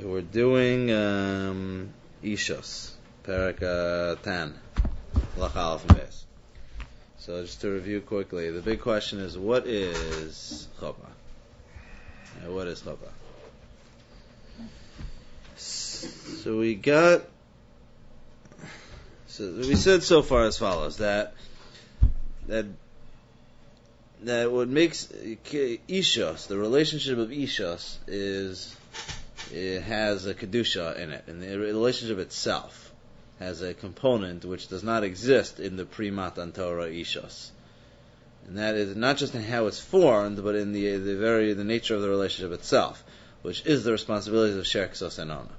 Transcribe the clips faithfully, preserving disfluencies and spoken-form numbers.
We're doing um, Ishos, Parak uh, ten, Lach Aleph and Beis. So just to review quickly, the big question is, what is Chuppah? Yeah, what is Chuppah? So we got, so we said so far as follows, that that that what makes Ishos, the relationship of Ishos, is it has a kedusha in it, and the relationship itself has a component which does not exist in the pre-Matan Torah Ishos, and that is not just in how it's formed, but in the the very the nature of the relationship itself, which is the responsibilities of Sher Ksos and Ona.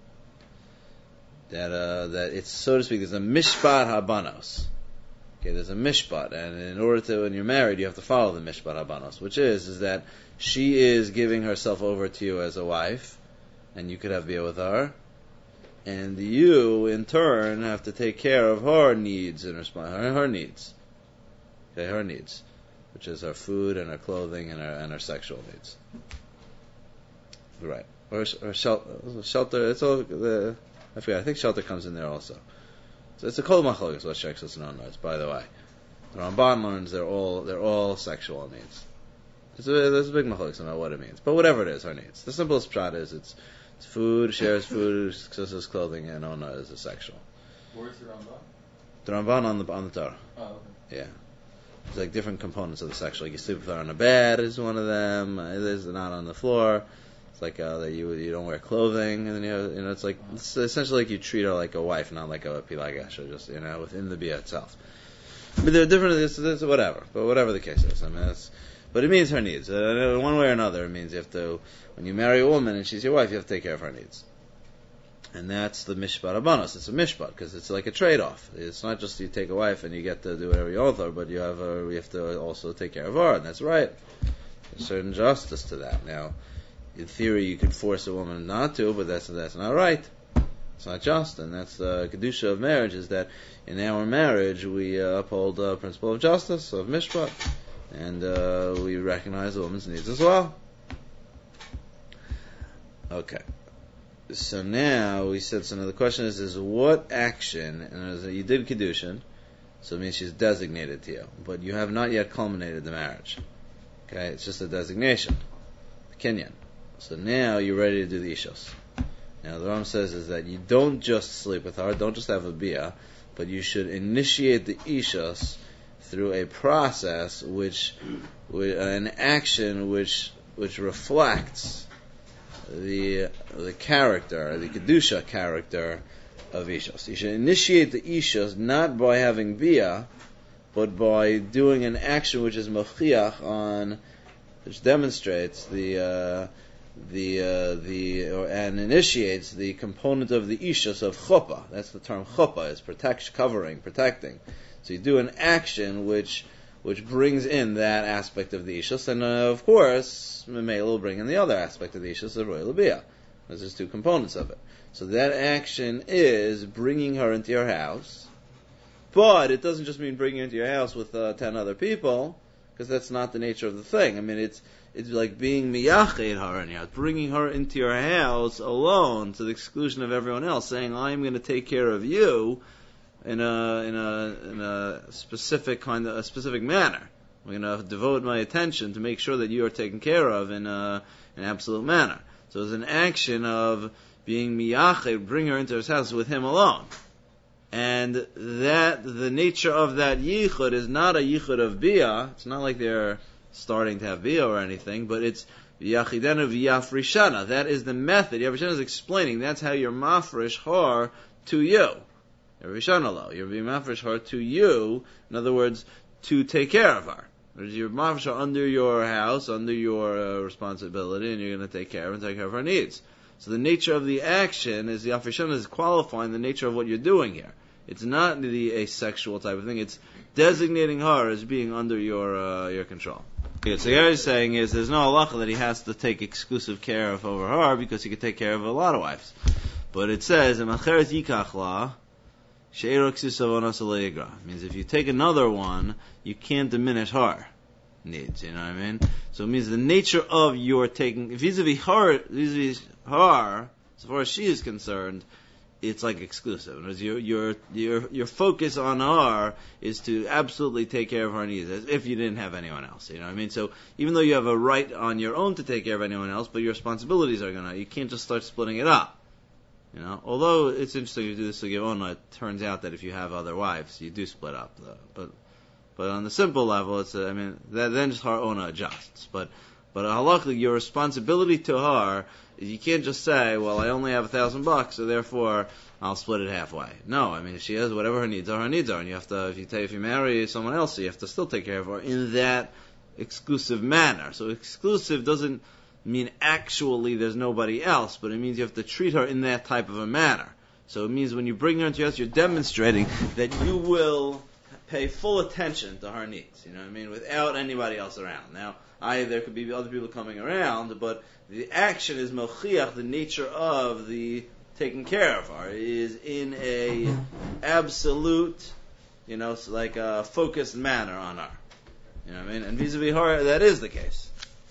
That uh, that it's, so to speak, there's a mishpat habanos. Okay, there's a mishpat, and in order to, when you're married, you have to follow the mishpat habanos, which is is that she is giving herself over to you as a wife, and you could have bia with her, and you, in turn, have to take care of her needs and respond her, her needs. Okay, her needs, which is her food and her clothing and her and her sexual needs. Right, or, or shelter. Shelter. It's all the. I forget. I think shelter comes in there also. So it's a kol machlokes what Sher Ksos and Ona is. By the way, the Ramban learns they're all they're all sexual needs. There's a, there's a big machlokes about what it means, but whatever it is, her needs. The simplest pshat is it's, it's food, shares food, Ksos is clothing, and Ona is a sexual. Where's the Ramban? The Ramban on the on the Torah. Oh, okay. Yeah. There's like different components of the sexual. Like you sleep with her on a bed is one of them. There's not on the floor. Like uh, that you you don't wear clothing, and then you have, you know it's like it's essentially like you treat her like a wife, not like a pilagash, or just you know within the bia itself. But they're different. It's, it's whatever, but whatever the case is, I mean, it's, but it means her needs. Uh, one way or another, it means you have to, when you marry a woman and she's your wife, you have to take care of her needs, and that's the mishpat habanos. It's a mishpat because it's like a trade-off. It's not just you take a wife and you get to do whatever you want with her, but you have a, you have to also take care of her, and that's right. There's certain justice to that. Now, in theory, you could force a woman not to, but that's that's not right. It's not just, and that's the kedusha of marriage. Is that in our marriage we uh, uphold the principle of justice, of mishpat, and uh, we recognize a woman's needs as well. Okay. So now we said. So now the question is: is what action? And as you did kedushin, so it means she's designated to you, but you have not yet culminated the marriage. Okay, it's just a designation, the kinyan. So now you're ready to do the ishos. Now the Ram says is that you don't just sleep with her, don't just have a bia, but you should initiate the ishos through a process which, an action which which reflects the the character, the kedusha character of ishos. You should initiate the ishos not by having bia, but by doing an action which is mochiach on, which demonstrates the. Uh, the uh, the or, and initiates the component of the ishos of chuppah. That's the term chuppah, is protection, covering, protecting. So you do an action which which brings in that aspect of the ishos, and uh, of course, Memela will bring in the other aspect of the ishos of royal bia. There's two components of it. So that action is bringing her into your house, but it doesn't just mean bringing her into your house with uh, ten other people, because that's not the nature of the thing. I mean, it's It's like being miyached her in your house, bringing her into your house alone to the exclusion of everyone else, saying, "I'm going to take care of you in a in a in a specific kind of a specific manner. I'm going to devote my attention to make sure that you are taken care of in a, an absolute manner." So it's an action of being miyached, bring her into his house with him alone, and that the nature of that yichud is not a yichud of bia. It's not like they're starting to have bia or anything, but it's yachidenu v'yafrishana. That is the method. Yafrishana is explaining that's how you're mafresh her to you. Yafrishana lo. You're being mafresh her to you. In other words, to take care of her. You're mafresh her under your house, under your uh, responsibility, and you're going to take care of her and take care of her needs. So the nature of the action is the yafrishana is qualifying the nature of what you're doing here. It's not the asexual type of thing. It's designating her as being under your uh, your control. Okay, so what he's saying is there's no halacha that he has to take exclusive care of over her because he could take care of a lot of wives. But it says, means if you take another one, you can't diminish her needs, you know what I mean? So it means the nature of your taking, vis-a-vis her, vis-a-vis her, So far as she is concerned, it's like exclusive. In other words, your your your your focus on her is to absolutely take care of her needs, as if you didn't have anyone else. You know what I mean? So even though you have a right on your own to take care of anyone else, but your responsibilities are gonna, you can't just start splitting it up. You know, although it's interesting you do this to give Ona, it turns out that if you have other wives, you do split up. Though. But but on the simple level, it's a, I mean, that, then just her Ona adjusts. But but halachically, your responsibility to her is you can't just say, well, I only have a thousand bucks, so therefore I'll split it halfway. No, I mean, if she has whatever her needs are, her needs are, and you have to, if you take, if you marry someone else, you have to still take care of her in that exclusive manner. So exclusive doesn't mean actually there's nobody else, but it means you have to treat her in that type of a manner. So it means when you bring her into your house, you're demonstrating that you will pay full attention to her needs. You know what I mean? Without anybody else around. Now, I, there could be other people coming around, but the action is mochiach, the nature of the taking care of her is in a absolute, you know, like a focused manner on her. You know what I mean? And vis-a-vis her, that is the case.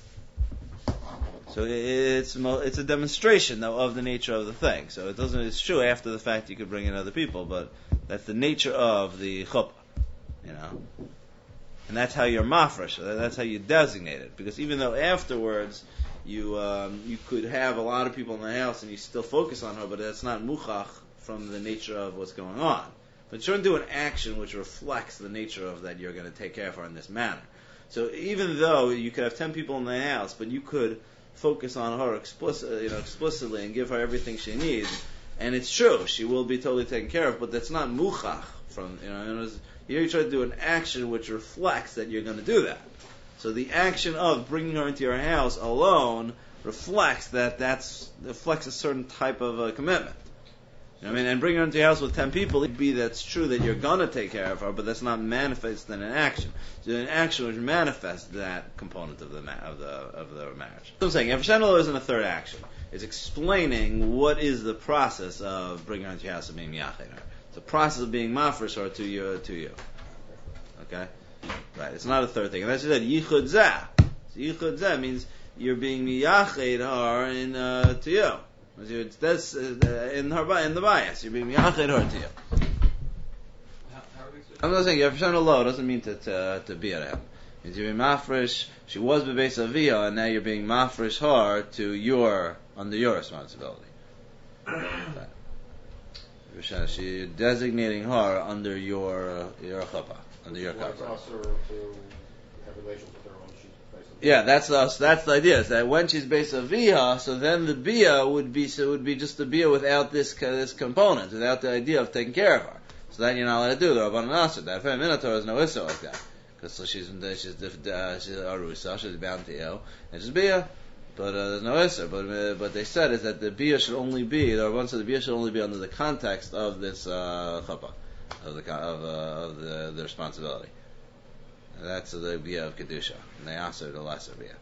So it's it's a demonstration, though, of the nature of the thing. So it doesn't. It's true after the fact you could bring in other people, but that's the nature of the chuppah, you know. And that's how you're mafresh. That's how you designate it. Because even though afterwards you um, you could have a lot of people in the house and you still focus on her, but that's not muchach from the nature of what's going on. But you're going to do an action which reflects the nature of that you're going to take care of her in this manner. So even though you could have ten people in the house, but you could focus on her explicit, you know, explicitly and give her everything she needs, and it's true, she will be totally taken care of, but that's not muchach from, you know, here you try to do an action which reflects that you're going to do that. So the action of bringing her into your house alone reflects that that's, reflects a certain type of uh, commitment. You know what I mean? And bring her into your house with ten people, it'd be that's true that you're going to take care of her, but that's not manifested in an action. So an action which manifests that component of the ma- of the of the marriage. So I'm saying, Efshana isn't a third action. It's explaining what is the process of bringing her into your house and being miyached her. It's a process of being mafresh her to you. To you. Okay? Right. It's not a third thing. And that's said, yichud zeh. So yichud zeh means you're being miyached her in, uh, to you. That's uh, in her in the bias. You're being miyached her to you. I'm not saying Yefshana lo doesn't mean to to, to be at him. It means you're being mafresh. She was bebeis avia, and now you're being mafresh her to your under your responsibility. Yefshana, she's designating her under your uh, your chuppah, under your chuppah. Yeah, that's us. That's the idea. Is that when she's based on via, so then the bia would be so would be just the bia without this this component, without the idea of taking care of her. So then you're not allowed to do the Rabbanan Asr. That Fem Minotaur is no issue like that, because so she's she's uh, she's arusa, she's bound to you, and she's bia, but uh, there's no issue. But uh, but they said is that the bia should only be the Rabbanan said the bia should only be under the context of this uh, chuppah, of the of, uh, of the, the responsibility. That's the bia of kedusha, and they answer the lesser bia.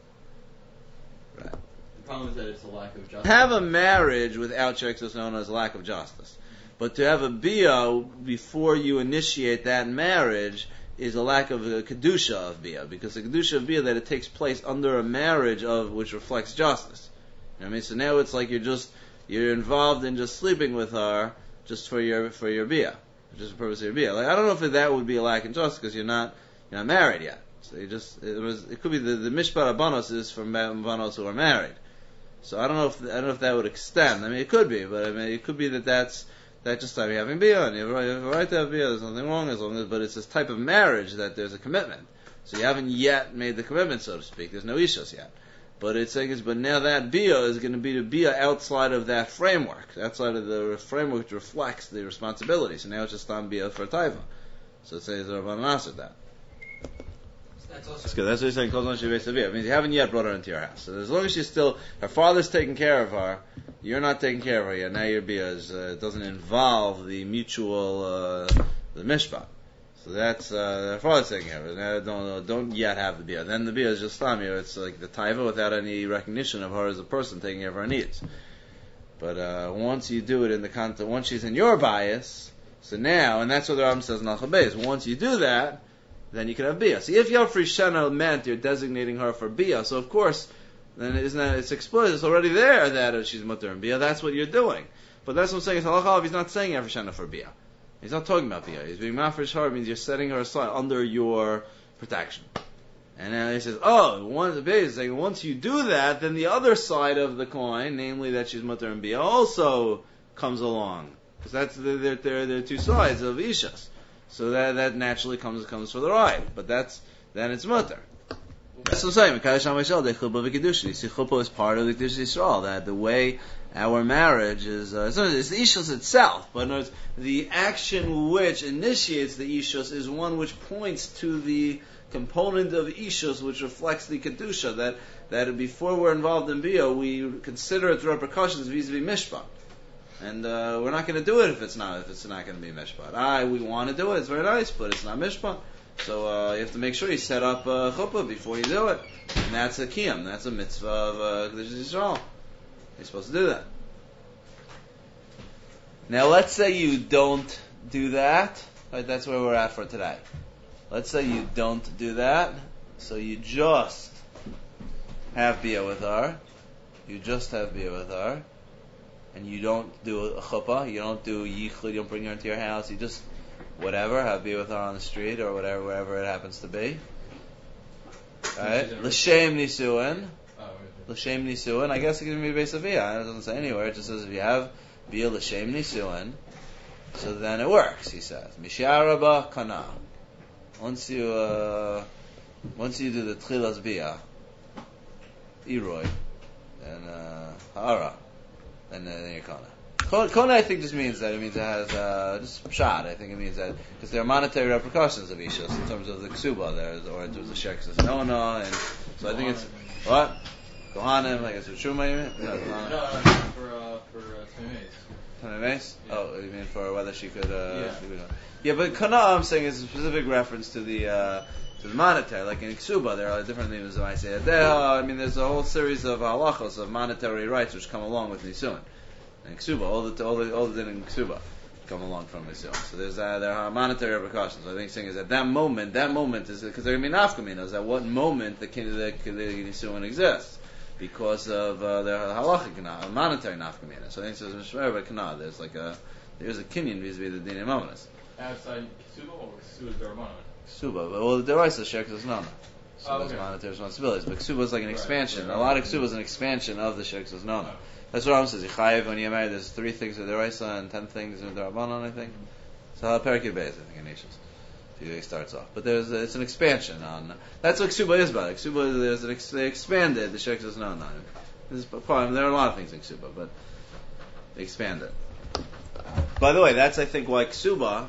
Right. The problem is that it's a lack of justice. Have a marriage without shirks is known as lack of justice, but to have a bia before you initiate that marriage is a lack of a kedusha of bia, because the kedusha of bia that it takes place under a marriage of which reflects justice. You know what I mean? So now it's like you're just you're involved in just sleeping with her just for your for your bia, just the purpose of your bia. Like I don't know if that would be a lack of justice because you're not. You're not married yet, so you just it was it could be the the mishpat abanos is from abanos who are married. So I don't know if I don't know if that would extend. I mean, it could be, but I mean, it could be that that's that just time you're having bia and you have a right to have bia. There's nothing wrong as long as, but it's this type of marriage that there's a commitment. So you haven't yet made the commitment, so to speak. There's no ishos yet, but it's saying is, but now that bia is going to be the bia outside of that framework, outside of the framework which reflects the responsibility. So now it's just on bia for taiva. So it says Rabbanan Asr that. That's also That's good. That's what he's saying. It means you haven't yet brought her into your house. So as long as she's still, her father's taking care of her, you're not taking care of her yet. Now your bia is, uh, doesn't involve the mutual, uh, the mishpat. So that's, uh, her father's taking care of her. Now don't, don't yet have the bia. Then the bia is just tamir. It's like the taiva without any recognition of her as a person taking care of her needs. But, uh, once you do it in the context, once she's in your bias, so now, and that's what the Rambam says in Al-Chabez, once you do that, then you can have bia. See, if Yofri Shana meant you're designating her for bia, so of course, then isn't that, it's explicit, it's already there that uh, she's mutter and bia, that's what you're doing. But that's what I'm saying, it's halacha, he's not saying every shana for bia. He's not talking about bia. He's being mafresh her, means you're setting her aside under your protection. And then he says, oh, once, saying, once you do that, then the other side of the coin, namely that she's mutter and bia, also comes along. Because that's, they're, they're, they're two sides of ishas. So that, that naturally comes, comes for the right. But that's, then it's mutter. That's what I'm saying. You see, chuppah is part of the Kedusha Yisrael. That the way our marriage is, uh, it's, not, it's the ishus itself, but no, it's the action which initiates the ishus is one which points to the component of ishus which reflects the Kedusha. That that before we're involved in bia, we consider its repercussions vis-a-vis mishpat, and uh, we're not going to do it if it's not if it's not going to be mishpat. I we want to do it. It's very nice, but it's not mishpat. So uh, you have to make sure you set up uh, chuppah before you do it. And that's a kiyam. That's a mitzvah of uh, Kedusha Yisrael. You're supposed to do that. Now let's say you don't do that. Right, that's where we're at for today. Let's say you don't do that. So you just have bia with her. You just have bia with her. And you don't do a chuppah. You don't do yichud. You don't bring her into your house. You just whatever, have be with her on the street or whatever, wherever it happens to be. Right? L'shem nisuin. L'shem nisuin. I guess it can be based on bia. It doesn't say anywhere. It just says if you have bia l'shem nisuin, so then it works. He says misharaba kana. Once you uh, once you do the tchilas bia, iroi, and uh, hara, and then you're kana. Kona, I think, just means that it means it has uh, just shot. I think it means that because there are monetary repercussions of ishus in terms of the ksuba there, or in terms of shekes nona, and so I think it's what kohanim. I guess it's true, maybe. No, no, no, for uh, for uh, Tamemes. Oh, you mean for whether she could? Uh, yeah. She could, uh, yeah, but kana, I'm saying, is a specific reference to the uh, to the monetary. Like in ksuba, there are different names that I say. There, I mean, there's a whole series of halachos of monetary rights which come along with nisuin. And ksuba, all the all the all the din in ksuba come along from Nisuin. So there's uh, there are monetary repercussions. I think saying is at that moment, that moment is because there are nafkaminos. At what moment the the, the Nisuin exists because of uh, their halachic kana, monetary nafkaminos. So I think it says mishmer but kana. There's like a there's a kinyan vis-a-vis the din imamonis. Outside ksuba or ksuba dermana? Ksuba, but well the deraisa shekes is nona. So Oh, there's okay. monetary responsibilities. But ksuba is like an Right, expansion. right, a lot of right. ksuba is an expansion of the shekes is nona. Oh. That's what Ram says. Yichayev when you're married, there's three things with the Raisa and ten things with the Rabbanon, I think. So Perikid Beis, I think, in Nations. He starts off, but there's it's an expansion on. That's what Ksuba is about. Ksuba is there's an ex, they expanded. The Sheikh says no, no. This is part. There are a lot of things in Ksuba, but they expanded. By the way, that's I think why Ksuba,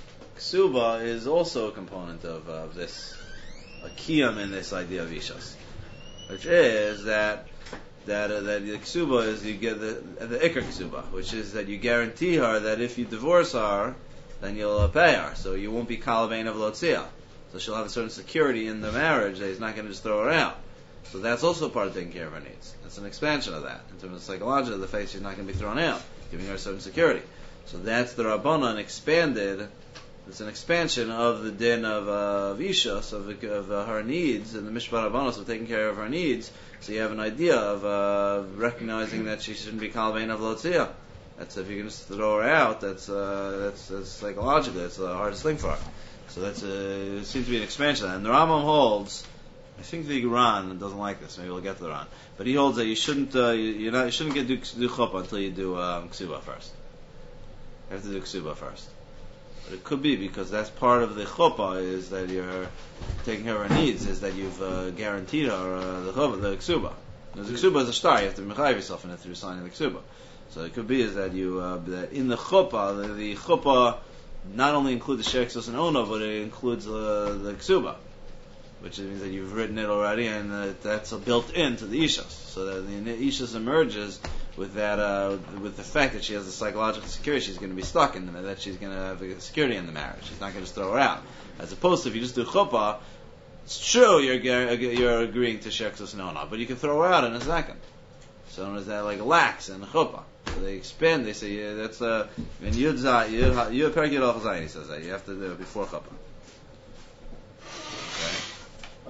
Ksuba is also a component of, uh, of this a kiyam in this idea of Ishas, which is that. That uh, that the ksuba is you get the the ikar ksuba, which is that you guarantee her that if you divorce her, then you'll uh, pay her, so you won't be kalavein of lotzia. So she'll have a certain security in the marriage that he's not going to just throw her out. So that's also part of taking care of her needs. That's an expansion of that in terms of psychology. The fact she's not going to be thrown out, giving her a certain security. So that's the Rabbanan expanded. It's an expansion of the din of uh, Ishas, of, of uh, her needs, and the Mishpat Rabbanos of taking care of her needs. So you have an idea of uh, recognizing that she shouldn't be Kalvein of Lotzia. That's if you can just throw her out. That's uh, that's, that's psychologically that's the hardest thing for her. So that's a, it seems to be an expansion. And the Rambam holds. I think the Ran doesn't like this. Maybe we'll get to the Ran. But he holds that you shouldn't uh, you, you're not, you shouldn't get do, do chuppah until you do um, ksuba first. You have to do ksuba first. But it could be because that's part of the chuppah is that you're taking care of her needs, is that you've uh, guaranteed her uh, the chuppah, the ksuba. Now, the ksuba is a star. You have to mechayiv yourself in it through signing the ksuba. So it could be is that you uh, that in the chuppah, the, the chuppah not only includes the sheksos and ona, but it includes uh, the ksuba, which means that you've written it already, and uh, that's uh, built into the ishas. So that the ishas emerges with that, uh, with the fact that she has the psychological security, she's going to be stuck in the that she's going to have a security in the marriage. She's not going to just throw her out. As opposed to if you just do chuppah, it's true you're you're agreeing to sheksos and ona, but you can throw her out in a second. So is that like lax in the chuppah? So they expand. They say yeah, that's uh, in Yud Zay Yud Yud Perek Yud Al Zayin. He says that you have to do it before chuppah. Uh,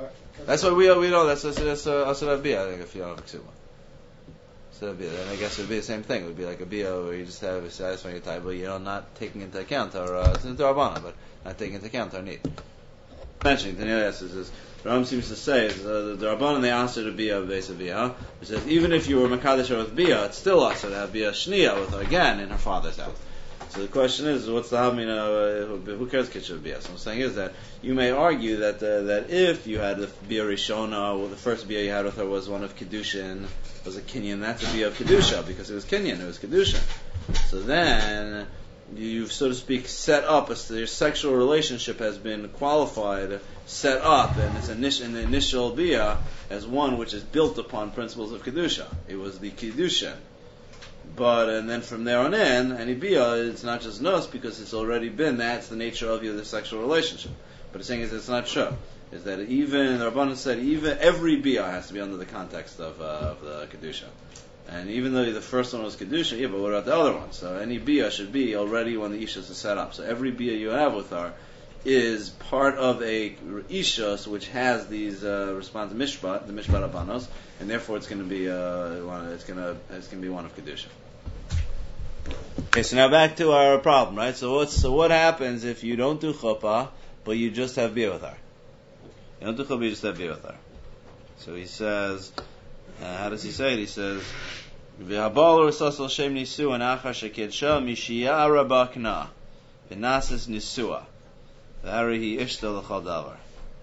That's why we we know that's that's that's uh, asad bia. I think if you don't have ksuba. So then I guess it would be the same thing. It would be like a bia where you just have a satisfying your type, but you know, not taking into account our uh, it's into Arbana, but not taking into account our need. Mentioning the Nilas is, is Ram seems to say is uh, the Rabbanan they answer to bia base of bia. He says even if you were makadosh with bia, it's still also to have bia shnia with her again in her father's house. So the question is, what's the hamina? Uh, who cares kitchen bia? So I'm saying is that you may argue that uh, that if you had the bia rishona, or the first bia you had with her was one of kedushin, was a kinyan, that's a bia of kedusha because it was kinyan, it was kedusha. So then you've, so to speak, set up a, your sexual relationship has been qualified, set up, and it's initial, in the initial bia as one which is built upon principles of kedusha. It was the kedusha. But, and then from there on in, any bia, it's not just nos, because it's already been, that's the nature of your the sexual relationship. But the thing is, it's not true. Is that even, the Rabbanan said, even, every bia has to be under the context of, uh, of the Kedusha. And even though the first one was Kedusha, yeah, but what about the other one? So any bia should be already when the Ishas is set up. So every bia you have with her is part of a Ishas which has these, uh, response to Mishpat, the Mishpat Abanos, and therefore it's going to be, uh, one, it's going to, it's going to be one of Kedusha. Okay, so now back to our problem, right? So what's, so what happens if you don't do chuppah, but you just have bia with her? You don't do chuppah, you just have bia with her. So he says, uh, how does he say it? He says, V'habal rusasal shem nisu and achar shekedsha mishiyara bakna v'nasis nisua v'harihi ishta l'chal davar.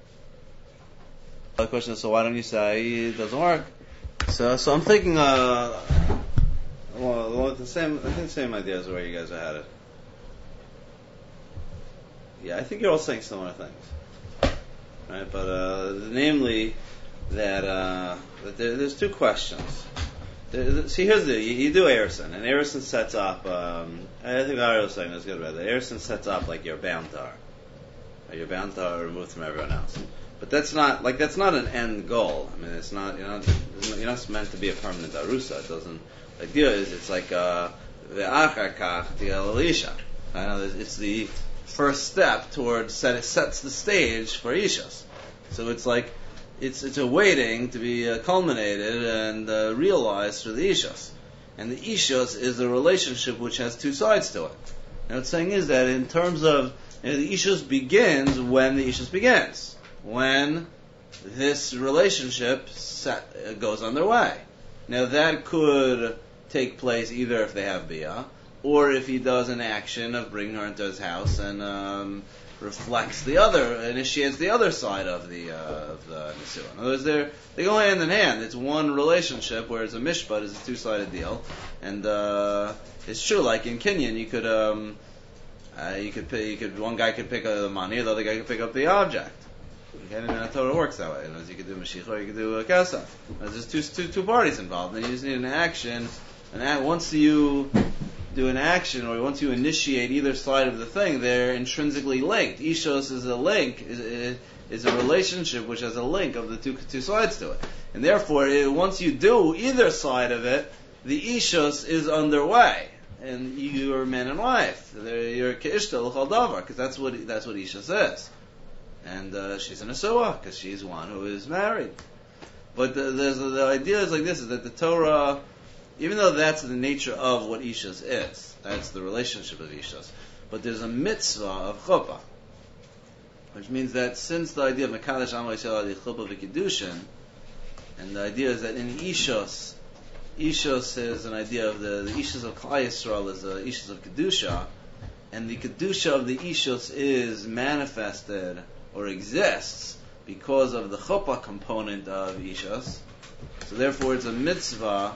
The question is, so why don't you say it doesn't work? So, so I'm thinking, uh, well, the same, I think the same idea is where you guys are headed. Yeah, I think you're all saying similar things, right? But uh, namely that, uh, that there, there's two questions. There, see, here's the you, you do Erison, and Erison sets up. Um, I think Ari was saying that's good about that. Erison sets up like you're bound to her, or you're bound to her removed from everyone else. But that's not like that's not an end goal. I mean, it's not you're not you're not meant to be a permanent arusa. It doesn't. The idea is it's like the achar kach tiel elisha. I know it's the first step towards set it sets the stage for ishas. So it's like it's it's a waiting to be uh, culminated and uh, realized through the ishas. And the ishas is a relationship which has two sides to it. And what it's saying is that in terms of you know, the ishas begins when the ishas begins, when this relationship set, uh, goes underway. Now that could take place either if they have bia, or if he does an action of bringing her into his house and um, reflects the other, initiates the other side of the uh, of the nisuah. In other words, they they go hand in hand. It's one relationship, whereas a mishpat is a two-sided deal. And uh, it's true, like in Kenyan, you could um, uh, you could pay, you could one guy could pick up the money, the other guy could pick up the object. Okay, and that's how it works that way. You know, you could do mashiach or you could do a kasaf. There's two, two two parties involved, and you just need an action. And that, once you do an action, or once you initiate either side of the thing, they're intrinsically linked. Ishos is a link, is, is a relationship which has a link of the two two sides to it. And therefore, it, once you do either side of it, the Ishos is underway. And you are man and wife. They're, you're ke'ishta l'chal davar, because that's what, that's what Ishos is. And uh, she's an Asuah, because she's one who is married. But the, there's, the idea is like this, is that the Torah, even though that's the nature of what Ishas is, that's the relationship of Ishas, but there's a mitzvah of chuppah, which means that since the idea of Mekadosh Amo Yisrael the chuppah v'kedushin, and the idea is that in Ishas, Ishas is an idea of the, the Ishas of Klal Yisrael is the Ishas of Kedusha, and the Kedusha of the Ishas is manifested or exists because of the chuppah component of Ishas. So therefore it's a mitzvah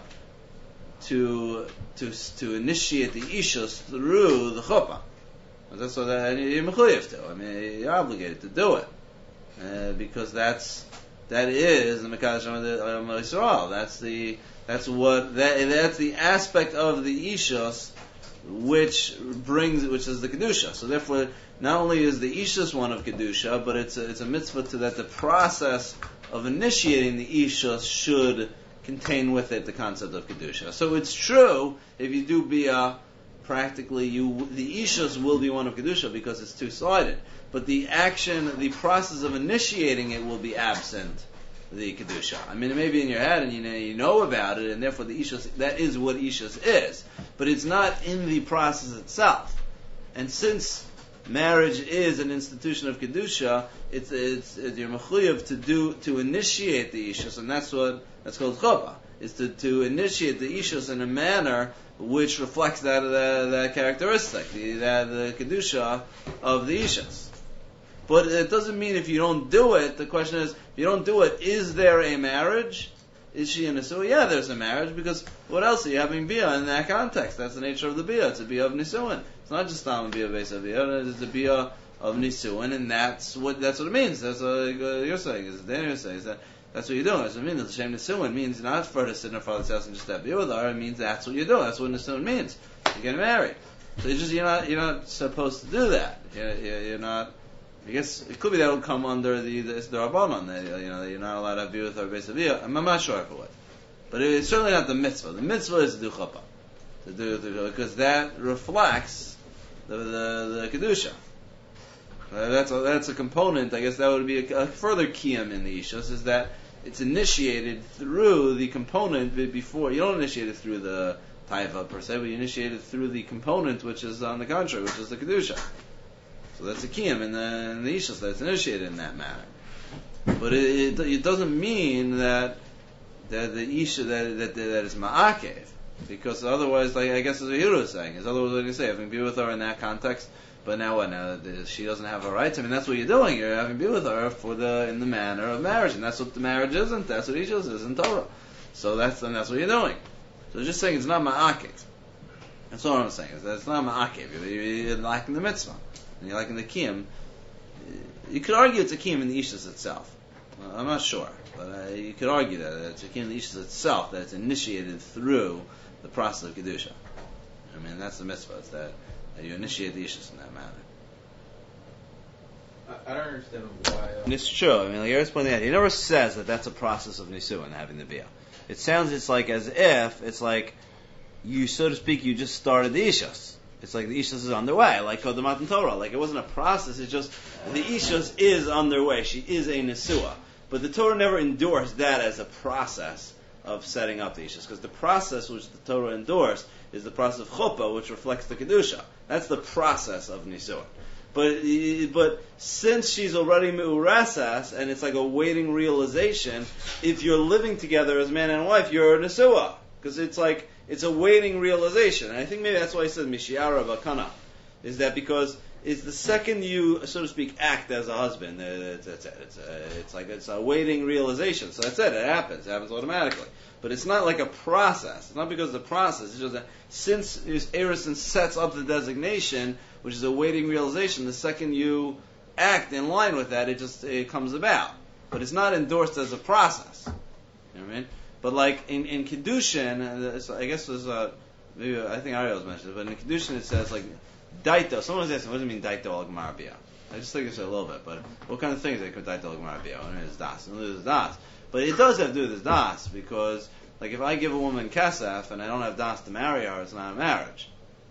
to to to initiate the ishus through the chuppah. That's what that you're mechuyev to. I mean, you're obligated to do it uh, because that's that is the mekadosh Amo Yisrael. That's the that's what that that's the aspect of the ishus which brings which is the kedusha. So therefore, not only is the ishus one of kedusha, but it's a, it's a mitzvah to that the process of initiating the ishus should contain with it the concept of kedusha. So it's true if you do bia, practically you the ishus will be one of kedusha because it's two sided. But the action, the process of initiating it will be absent the kedusha. I mean, it may be in your head and you know you know about it, and therefore the ishus, that is what ishus is. But it's not in the process itself. And since marriage is an institution of kedusha, it's it's, it's you're mechuyev to do to initiate the ishus, and that's what that's called chuppah. Is to, to initiate the ishus in a manner which reflects that that, that characteristic, the that, the kedusha of the ishus. But it doesn't mean if you don't do it. The question is, if you don't do it, is there a marriage? Is she in a nisuah? Yeah, there's a marriage, because what else are you having bia in that context? That's the nature of the bia. It's a bia of nisuin. It's not just a bia based of bia. It's a bia of nisuin, and that's what that's what it means. That's what you're saying. Is Daniel saying is that that's what you're doing. That's what it means. The shem nisuin means not for her to sit in her father's house and just have bia with her. It means that's what you're doing. That's what nisuin means. You're getting married. So it's just you're not you're not supposed to do that. You're, you're not. I guess it could be that it would come under the the, the Rabbanon, that you know that you're not allowed to have bia with her based of bia. I'm not sure if it would, but it's certainly not the mitzvah. The mitzvah is to do chuppah, to do, to do because that reflects the the, the kedusha. Uh, that's a, that's a component. I guess that would be a, a further kiyum in the ishus, is that it's initiated through the component before. You don't initiate it through the taiva per se, but you initiate it through the component which is on the contrary, which is the kedusha. So that's a kiyum in the, in the ishus, that's initiated in that manner. But it, it, it doesn't mean that that the isha that that, that is ma'akev, because otherwise, like I guess as Yehuda is saying, is otherwise what do you say? Having bia with her in that context, but now what? Now she doesn't have her rights. I mean, that's what you're doing. You're having bia with her for the in the manner of marriage, and that's what the marriage isn't. That's what ishus is in Torah. So that's and that's what you're doing. So just saying it's not ma'akev. That's all I'm saying. Is that it's not ma'akev. You're, you're lacking the mitzvah. And you're like in the kiyum, you could argue it's a kiyum in the ishus itself. Well, I'm not sure, but uh, you could argue that it's a kiyum in the ishus itself, that it's initiated through the process of kedusha. I mean, that's the mitzvah. It's that, that you initiate the ishus in that manner. I, I don't understand why. Uh, And it's true. I mean, like Eretz pointed out, he never says that that's a process of nisuin, having the bia. It sounds it's like as if it's like you, so to speak, you just started the ishus. It's like the ishus is underway, like the Matan Torah. Like it wasn't a process, it's just the ishus is underway. She is a nesua. But the Torah never endorsed that as a process of setting up the ishus, because the process which the Torah endorsed is the process of chuppah, which reflects the kedusha. That's the process of nesua. But but since she's already me'urasas, and it's like a waiting realization, if you're living together as man and wife, you're a nesua, because it's like it's a waiting realization. And I think maybe that's why he said Mishiara Vakana, is that because it's the second you, so to speak, act as a husband, it's, it's, it's, it's like it's a waiting realization. So that's it, it happens, it happens automatically. But it's not like a process. It's not because of the process, it's just that since Erison sets up the designation, which is a waiting realization, the second you act in line with that, it just it comes about. But it's not endorsed as a process. You know what I mean? But like in, in Kedushin, uh, I guess there's a, maybe, I think Ariel's mentioned it, but in Kedushin it says like, Daito. Someone was asking, what does it mean Daito al Gemara Bia? I just think it's a little bit, but what kind of things they could Daito al Gemara Bia? One is Das, another is Das. But it does have to do with this Das, because like if I give a woman Kesef and I don't have Das to marry her, it's not a marriage.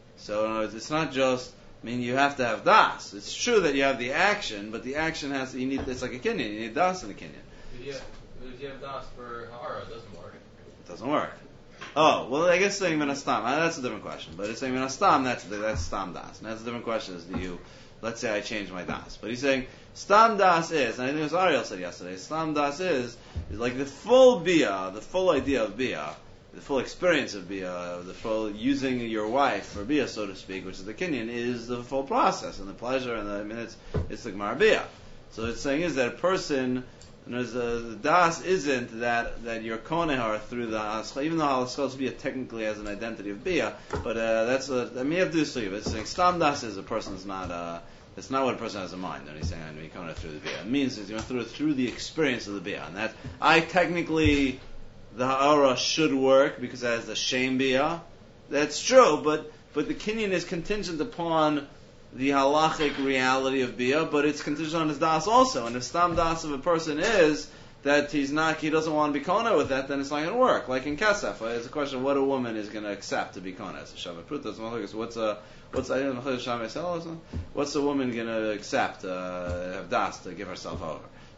So it's not just, I mean, you have to have Das. It's true that you have the action, but the action has, you need, it's like a Kinyan, you need Das in a Kinyan. yeah, if you have das for Hara, it doesn't work. It doesn't work. Oh, well, I guess saying Minastam, that's a different question. But it's saying Minastam, that's, that's Stam Das. And that's a different question is do you, let's say I change my Das. But he's saying, Stam Das is, and I think it was Ariel said yesterday, Stam Das is, is like the full Bia, the full idea of Bia, the full experience of Bia, the full using your wife for Bia, so to speak, which is the Kinyan, is the full process, and the pleasure, and the, I mean, it's, it's the Gemara Bia. So it's saying is that a person, and there's a, the das isn't that that you're konen her through the halaschos, even though halaschos bia technically has an identity of bia, but uh, that's a, I mean you have to do so. But it's saying stam das is a person's not uh, that's not what a person has in mind. And he's saying I'm konen her through the bia. It means is you went through through the experience of the bia, and that I technically the ha'ara should work because it has the shame bia. That's true, but but the kinyan is contingent upon the halachic reality of bia, but it's contingent on his das also. And if stam das of a person is that he's not, he doesn't want to be kona with that, then it's not going to work. Like in Kesef, it's a question of what a woman is going to accept to be kona. It's a Shabbat Pruta. So what's a what's a what's a woman going to accept uh, have das to give herself over?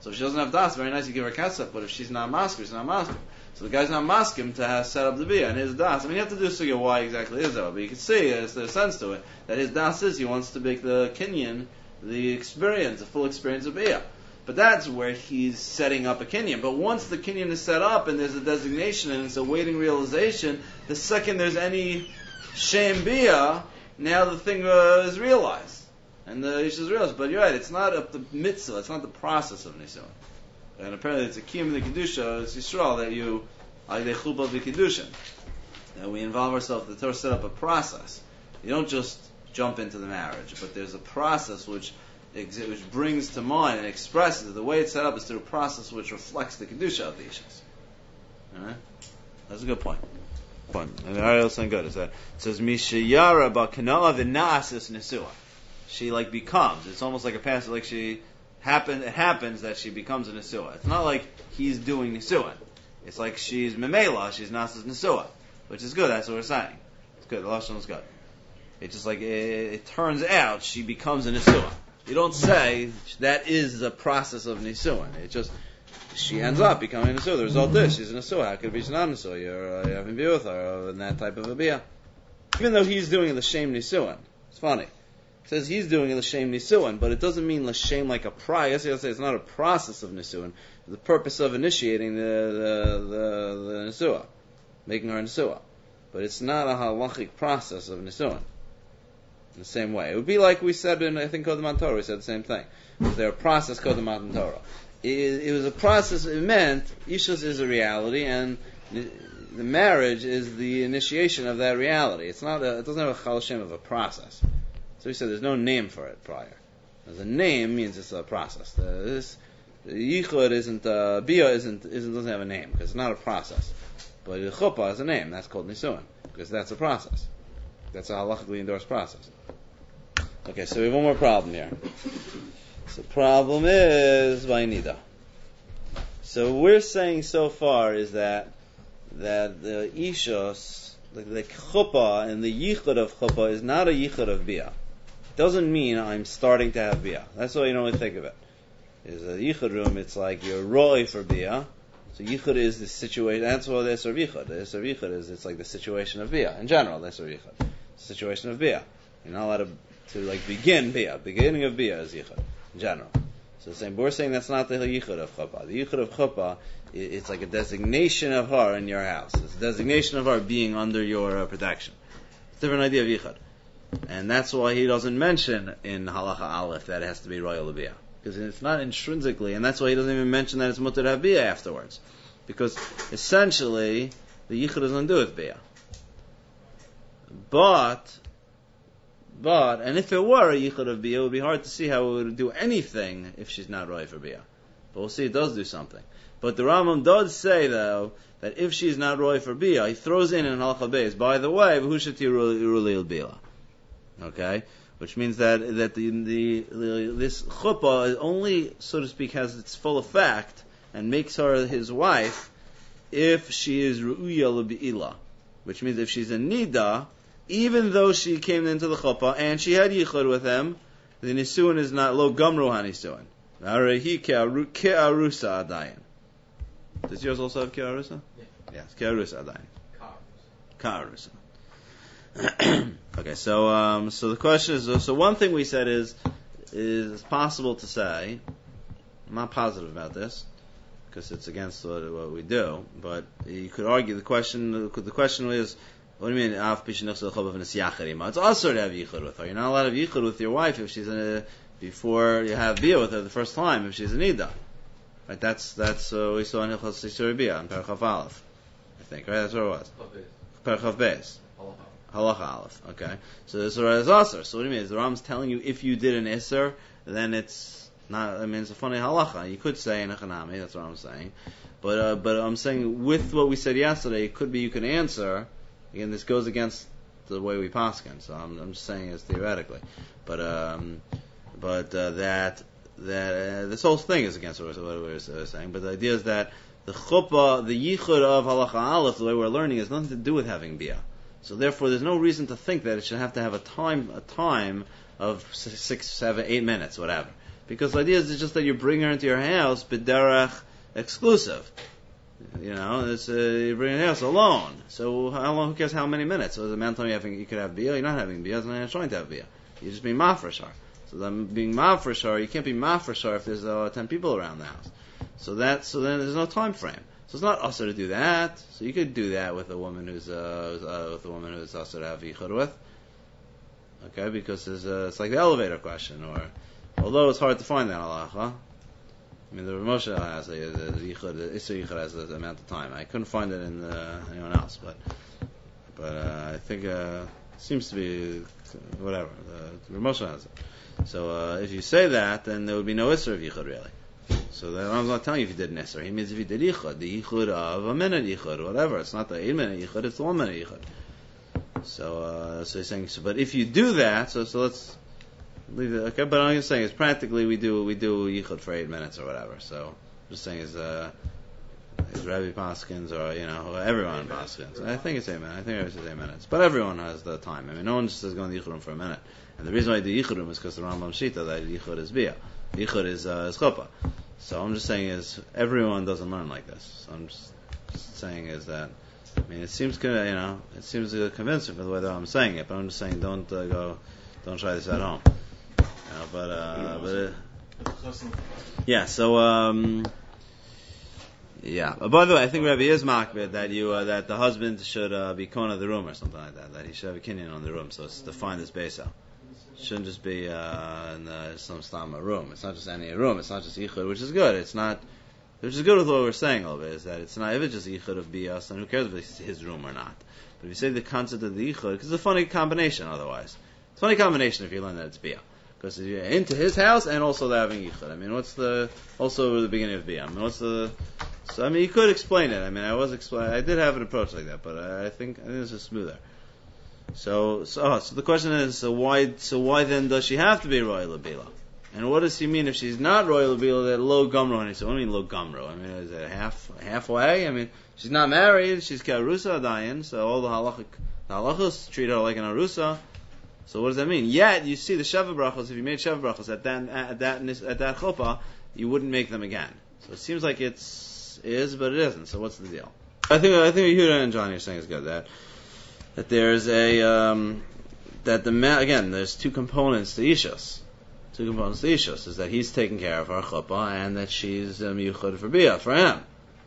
So if she doesn't have das, very nice, you give her kesef. But if she's not masker, she's not masker. So the guy's not masking to have set up the bia and his das. I mean, you have to do figure why exactly is that, but you can see there's a sense to it that his das is he wants to make the kinyan the experience, the full experience of bia. But that's where he's setting up a kinyan. But once the kinyan is set up and there's a designation and it's a waiting realization, the second there's any shem bia, now the thing uh, is realized. And the issue is realized. But you're right, it's not up the mitzvah, it's not the process of nisuin. And apparently it's a kiyum in the kedusha, it's Yisrael that you, like the chuppah the kedushin, that we involve ourselves. The Torah set up a process. You don't just jump into the marriage, but there's a process which which brings to mind and expresses the way it's set up is through a process which reflects the kedusha of the issues. All right, that's a good point. Point. And the Ariel saying good is that it says Mishayara Bakana v'Naasis Nesua. She like becomes. It's almost like a passage like she. Happen, it happens that she becomes a Nesua. It's not like he's doing Nesua. It's like she's Memela, she's Nasas Nesua. Which is good, that's what we're saying. It's good, the Lashon is good. It's just like, it, it turns out she becomes a Nesua. You don't say that is the process of Nesua. It just, she ends up becoming a Nesua. The result is, she's a Nesua. How could it be she's not a Nesua? You're, uh, you're having bia with her, and that type of a bia. Even though he's doing the Shem Nesua. It's funny. It says he's doing a l'shem nisuin, but it doesn't mean l'shem like a pry. Yes, say it's not a process of nisuin. The purpose of initiating the the, the, the nisua, making her a nisua, but it's not a halachic process of nisuin. In the same way, it would be like we said in I think Kodem Torah. We said the same thing. Was there a process Kodem Torah? It, it was a process. It meant ishus is a reality, and the marriage is the initiation of that reality. It's not. A, it doesn't have a chal shem of a process. So he said there's no name for it prior. As a name means it's a process. The, this the yichud isn't uh, bia isn't isn't doesn't have a name because it's not a process. But the chuppah is a name. That's called nisuin because that's a process. That's a halachically endorsed process. Okay, so we have one more problem here. So the problem is vaynida. So what we're saying so far is that that the ishos, the, the chuppah and the yichud of chuppah is not a yichud of bia. Doesn't mean I'm starting to have bia. That's what you normally think of it. Is a yichud room, it's like you're roy for bia. So yichud is the situation. That's what the eser yichud. The eser yichud is it's like the situation of bia in general. The eser yichud, situation of bia. You're not allowed to, to like begin bia. Beginning of bia is yichud in general. So the same. But we're saying that's not the yichud of chuppah. The yichud of chuppah, it's like a designation of her in your house. It's a designation of her being under your uh, protection. It's a different idea of yichud. And that's why he doesn't mention in Halacha Aleph that it has to be royal bia. Because it's not intrinsically, and that's why he doesn't even mention that it's mutter to bia afterwards. Because essentially, the yichud doesn't do with bia. But, but, and if it were a yichud of bia, it would be hard to see how it would do anything if she's not roy for bia. But we'll see it does do something. But the Rambam does say, though, that if she's not roy for bia, he throws in in Halacha Beis, by the way, v'hushati rulil bila. Okay, which means that that the, the, the this chuppah only, so to speak, has its full effect and makes her his wife if she is ru'uya l'bi'ila, which means if she's a nida, even though she came into the chuppah and she had yichud with him, the nisuin is not lo gamru hanisuin. Arehi ke'arusa adayin. Does yours also have ke'arusa? Yeah. Yes, ke'arusa adayin. Cars. Ke'arusa. Okay, so um, so the question is, so one thing we said is, is it's possible to say, I'm not positive about this, because it's against what, what we do, but you could argue the question, the question is, what do you mean, Av Pishinach Selchav Nisiyacharima? It's also to have yichud with her. You're not allowed to have yichud with your wife if she's in a, before you have bia with her the first time, if she's a nida. Right, that's, that's, uh, we saw in Hilchos Yisur Bia, in Perchav Aleph, I think, right, that's what it was. Perchav Beis. Halacha Aleph. Okay. So this is Aser. So what do you mean? Is the Ram's telling you if you did an Isser, then it's not, I mean, it's a funny halacha. You could say in a Chanami, that's what I'm saying. But, uh, but I'm saying with what we said yesterday, it could be you can answer. Again, this goes against the way we paskin, so I'm, I'm just saying it's theoretically. But, um, but, uh, that, that, uh, this whole thing is against what we were saying. But the idea is that the chuppah, the yichud of halacha Aleph, the way we're learning, has nothing to do with having bia. So therefore, there's no reason to think that it should have to have a time, a time of six, seven, eight minutes, whatever. Because the idea is just that you bring her into your house, b'derech exclusive. You know, it's, uh, you bring her in the house alone. So how long, who cares how many minutes? So the amount of time you, having, you could have bia, you're not having bia, it's not trying to have bia. You're just being mafresh her. So then being mafresh her, you can't be mafresh her if there's uh, ten people around the house. So that, so then there's no time frame. So it's not usher to do that. So you could do that with a woman who's, uh, uh with a woman who's usher to have yichud with. Okay, because there's a, it's like the elevator question, or, although it's hard to find that halacha. I mean, the Moshe has the yichud, the Isser yichud has the amount of time. I couldn't find it in uh, anyone else, but, but, uh, I think, uh, it seems to be, whatever, the, the Moshe has it. So, uh, if you say that, then there would be no Isser of yichud, really. So the Rambam's not telling you if you did an Isser. He means if you did yichud, the yichud of a minute yichud, whatever. It's not the eight minute yichud, it's the one minute yichud. So, uh, so he's saying, so, but if you do that, so, so let's leave it, okay, but I'm just saying is practically we do, we do yichud for eight minutes or whatever. So, I'm just saying is, uh, is Rabbi Paskins or, you know, everyone Paskins. I think it's eight minutes. I think it was eight minutes. But everyone has the time. I mean, no one just says go in the yichud room for a minute. And the reason why I do yichud room is because the Rambam Shita that yichud is bia. Yichud is, uh, is chuppah. So I'm just saying is, everyone doesn't learn like this. So I'm just, just saying is that, I mean, it seems kind of, you know, it seems uh, convincing for the way that I'm saying it, but I'm just saying don't uh, go, don't try this at home. You know, but, uh, but, uh, yeah, so, um, yeah. Uh, by the way, I think Rabbi is makbid that you, uh, that the husband should, uh, be kona the room or something like that, that he should have a kinyan on the room, so it's to find this besa. It shouldn't just be, uh, in the, some stama room. It's not just any room, it's not just yichud, which is good. It's not, which is good with what we're saying a little bit, is that it's not, if it's just yichud of bias, then who cares if it's his room or not. But if you say the concept of the yichud, because it's a funny combination otherwise. It's a funny combination if you learn that it's bia. Because you're into his house and also they're having yichud. I mean, what's the, also the beginning of bia? I mean, what's the, so I mean, you could explain it. I mean, I was explain, I did have an approach like that, but I, I think, I think this is smoother. So, so, oh, so the question is, so why, so why then does she have to be royal labila? And what does he mean if she's not royal labila, that low gumro? And he said, what do you mean low gumro? I mean, is it half, halfway? I mean, she's not married, she's karusa dayan, so all the halachic, the halachos treat her like an arusa. So what does that mean? Yet, you see the sheva brachos, if you made sheva brachos at that, at that, at that chuppah, you wouldn't make them again. So it seems like it's, is, but it isn't. So what's the deal? I think, I think Yehuda and Johnny are saying is good, that, that there's a, um, that the ma- again, there's two components to Ishus. Two components to Ishus, is that he's taking care of her chuppah, and that she's um, yuchad for bia, for him.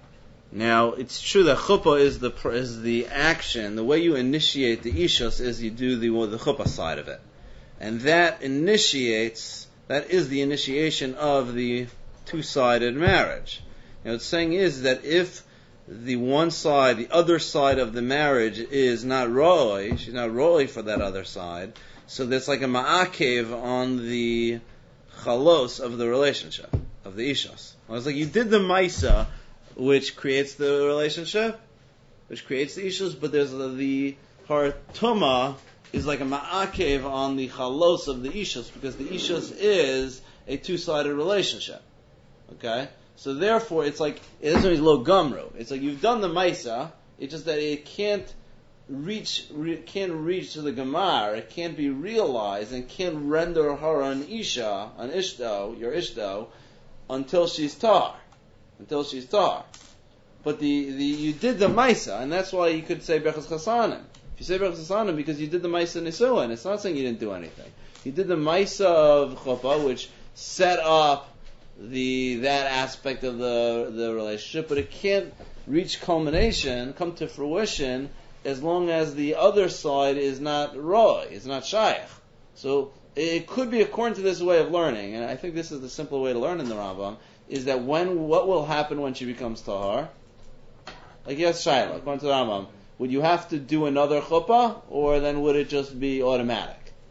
Now, it's true that chuppah is the, is the action, the way you initiate the Ishus is you do the, well, the chuppah side of it. And that initiates, that is the initiation of the two-sided marriage. Now, what it's saying is that if the one side, the other side of the marriage is not roy, she's not roy for that other side, so there's like a ma'akev on the chalos of the relationship, of the ishas. Well, it's like you did the maisa, which creates the relationship, which creates the ishas, but there's the, the hartuma is like a ma'akev on the chalos of the ishas, because the ishas is a two-sided relationship. Okay? So therefore, it's like, it's always lo gumro. It's like you've done the maisa, it's just that it can't reach, re, can't reach to the gemar, it can't be realized, and can't render her an isha, an ishto, your ishto, until she's tar. Until she's tar. But the, the, you did the maisa, and that's why you could say Berchas Chasanim. If you say Berchas Chasanim, because you did the maisa nisuin, it's not saying you didn't do anything. You did the maisa of chuppah, which set up the that aspect of the the relationship, but it can't reach culmination, come to fruition, as long as the other side is not roy, is not shaykh. So it could be according to this way of learning, and I think this is the simple way to learn in the Rambam, is that when what will happen when she becomes tahar? Like yes, Shaila, according to the Rambam, would you have to do another chuppah, or then would it just be automatic?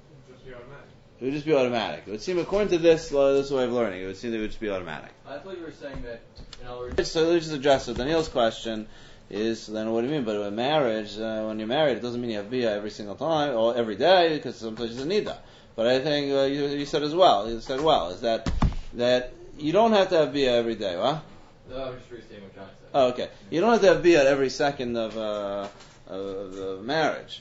It would just be automatic. It would seem, according to this uh, this way of learning, it would seem that it would just be automatic. I thought you were saying that, in other words... So let's just address it. Daniel's question is, then what do you mean? But with marriage, uh, when you're married, it doesn't mean you have bia every single time, or every day, because some places need that. But I think uh, you, you said as well, you said well, is that that you don't have to have bia every day, huh? No, I'm just restating what John said. Oh, okay. You don't have to have bia at every second of, uh, of, of marriage.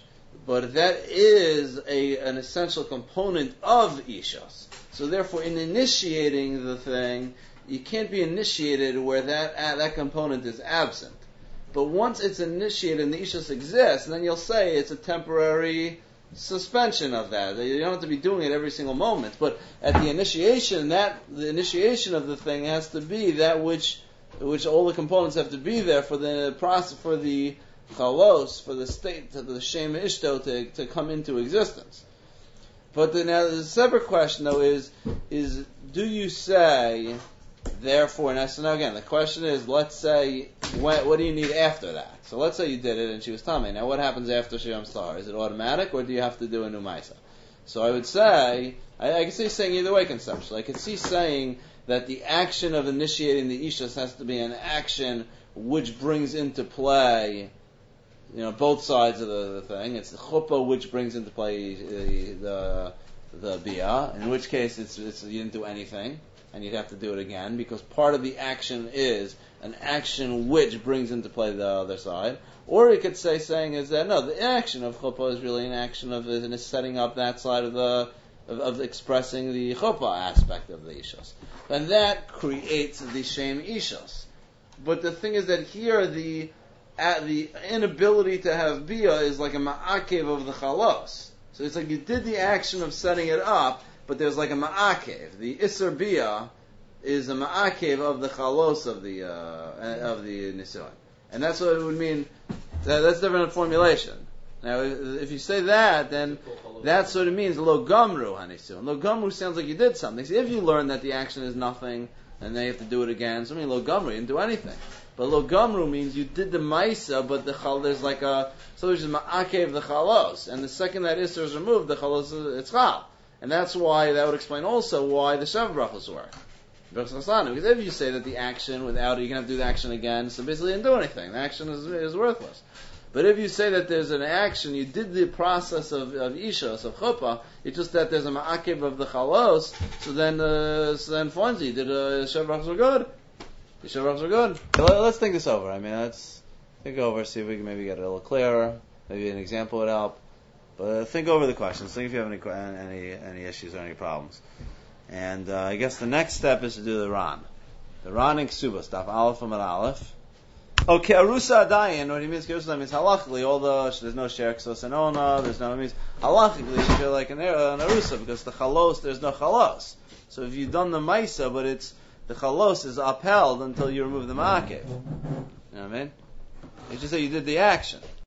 but that is a an essential component of Ishas. So therefore, in initiating the thing, you can't be initiated where that uh, that component is absent. But once it's initiated and the Ishas exists, then you'll say it's a temporary suspension of that. You don't have to be doing it every single moment. But at the initiation, that the initiation of the thing has to be that which which all the components have to be there for the process, for the chalos, for the state, for the shem ishto to, to come into existence. But the, now the separate question though is is do you say therefore? Now, so now again, the question is, let's say, what, what do you need after that? So let's say you did it and she was tummy. Now, what happens after Shiyam Star? Is it automatic or do you have to do a new Maisa? So I would say, I, I can see saying either way conceptually. I could see saying that the action of initiating the Ishas has to be an action which brings into play, you know, both sides of the, the thing. It's the chuppah which brings into play the the, the biyah, in which case it's, it's you didn't do anything. And you'd have to do it again, because part of the action is an action which brings into play the other side. Or you could say, saying is that, no, the action of chuppah is really an action of is setting up that side of the, of, of expressing the chuppah aspect of the ishas. And that creates the shem ishas. But the thing is that here, the, at the inability to have biyah is like a ma'akev of the chalos. So it's like you did the action of setting it up, but there's like a ma'akev. The Isser Biyah is a ma'akev of the chalos of the uh, of the Nisuin. And that's what it would mean. That, that's different formulation. Now, if you say that, then that's what it means, lo gamru hanisuin. Lo gamru sounds like you did something. See, if you learn that the action is nothing, and then you have to do it again, so I mean, lo gamru, you didn't do anything. But lo gamru means you did the maisa, but the chal, there's like a, so there's a ma'akev the chalos. And the second that Isser is removed, the chalos, it's chal. And that's why, that would explain also why the Sheva Brachos work. Because if you say that the action, without it, you're going to have to do the action again, so basically you didn't do anything. The action is, is worthless. But if you say that there's an action, you did the process of, of Ishos, of Chuppah, it's just that there's a Ma'akev of the Chalos, so then, uh, so then Fonzi, did uh, Sheva Brachos were good? The Sheva Brachos were good. So let's think this over. I mean, let's think over, see if we can maybe get it a little clearer. Maybe an example would help. But think over the questions. Think if you have any any any issues or any problems. And uh, I guess the next step is to do the Ran. The Ran in Ksubas, Daf Aleph and Aleph. Okay, Arusa Adayin, what he means, Arusa means halachically, although there's no Sherek Sosanona, there's no, it means halachically, you feel like an, an Arusa, because the Chalos, there's no Chalos. So if you've done the Maisa, but it's, the Chalos is upheld until you remove the Ma'akev. You know what I mean? It's just that you did the action.